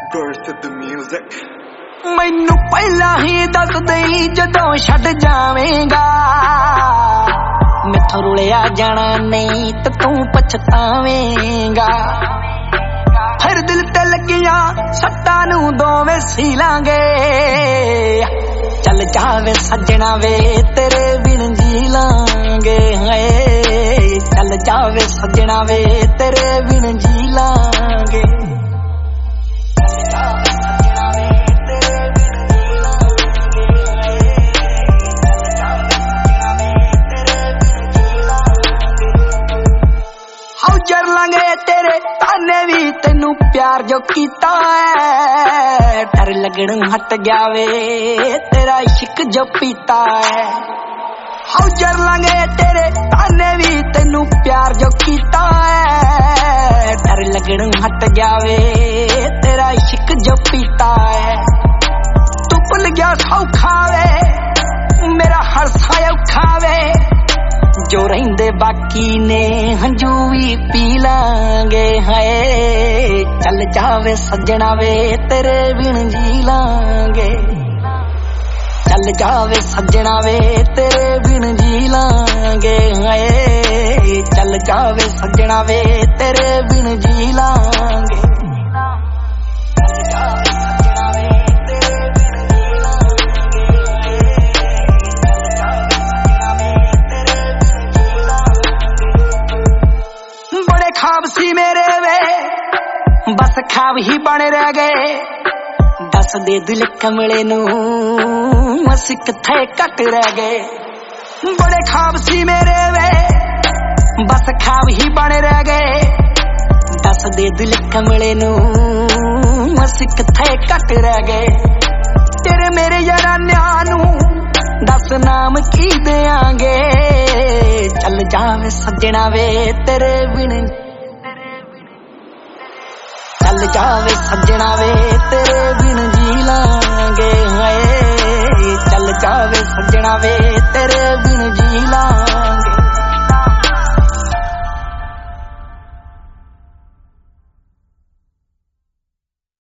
Burst the music. मैनू पहला ही दस दई जदों छड़ जावेगा मैथों रुलिया जाना नहीं तो तू पछतावेगा फिर दिल ते लगिया सट्टां नू दोवें सीलांगे चल जावे सजना वे तेरे बिन जी लांगे चल जावे सजना वे तेरे बिन जी लांगे जर लांगे तेरे ताने भी तेनू प्यार जो कीता है डर लगण हट गया वे तेरा इश्क जो पीता है हाउ जर लांगे तेरे ताने भी तेनू प्यार जो कीता है डर लगण हट गया वे तेरा इश्क जो पीता है तू भुल गया सौखा वे मेरा हर सा औखा वे जो रहिंदे बाकी ने हंजू भी पी लांगे हाय चल जावे सजना वे तेरे बिन जी लांगे चल जावे सजना वे तेरे बिन जी लांगे हाय चल जावे सजना वे तेरे बिन जी लांगे ख्वाब सी मेरे वे बस ख्वाब ही बने रह गए दस दे दिल कमले नू असी किथे कट रह गए बड़े ख्वाब सी मेरे वे बस ख्वाब ही बने रह गए दस दे दिल कमले नू असी किथे कट रह गए तेरे मेरे यारान्या नू दस नाम की देंगे चल जावे सजना वे तेरे बिन चल जावे सजना वे तेरे बिन जी लांगे चल जावे सजना वे तेरे बिन जी लांगे